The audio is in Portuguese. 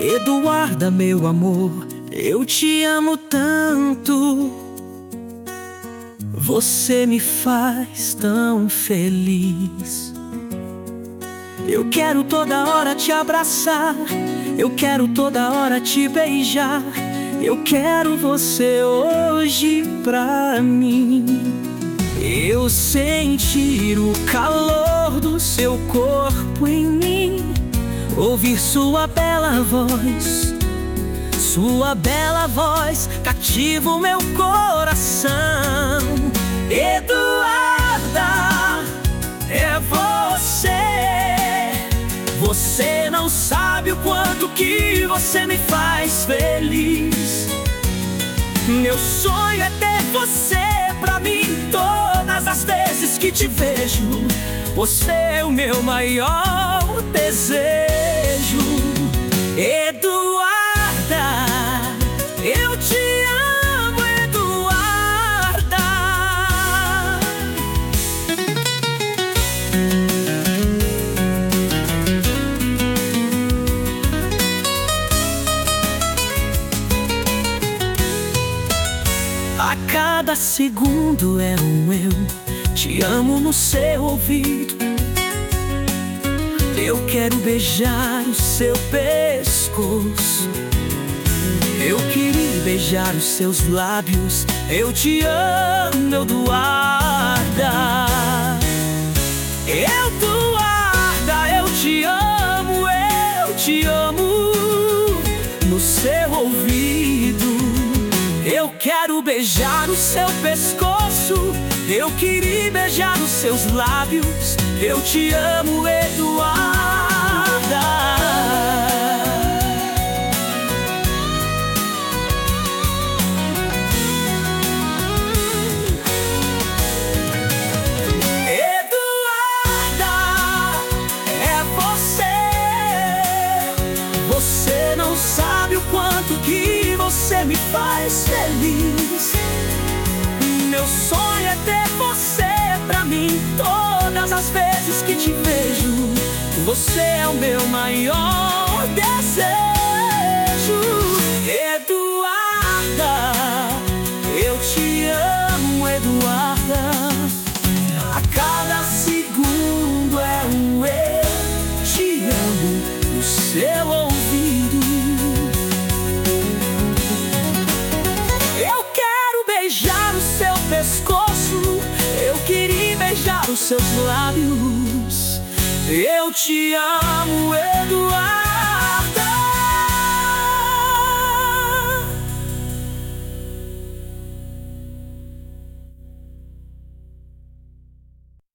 Eduarda, meu amor, eu te amo tanto. Você me faz tão feliz. Eu quero toda hora te abraçar, eu quero toda hora te beijar. Eu quero você hoje pra mim. Eu sentir o calor do seu corpo em mim, ouvir sua bela voz. Sua bela voz cativa o meu coração. Eduarda, é você. Você não sabe o quanto que você me faz feliz. Meu sonho é ter você pra mim todas as vezes que te vejo. Você é o meu maior desejo. Eduarda, eu te amo, Eduarda. A cada segundo é um eu te amo no seu ouvido. Eu quero beijar o seu pescoço. Eu queria beijar os seus lábios. Eu te amo, Eduarda. Eduarda, eu te amo no seu ouvido. Eu quero beijar o seu pescoço. Eu queria beijar os seus lábios. Eu te amo, Eduarda. Eduarda, é você. Você não sabe o quanto que você me faz feliz. Meu sonho é ter você pra mim todas as vezes que te vejo. Você é o meu maior desejo. Eduarda, eu te amo, Eduarda. A cada segundo é um eu te amo no seu ouvido. Eu quero beijar o seu pescoço. Eu queria beijar os seus lábios. Eu te amo,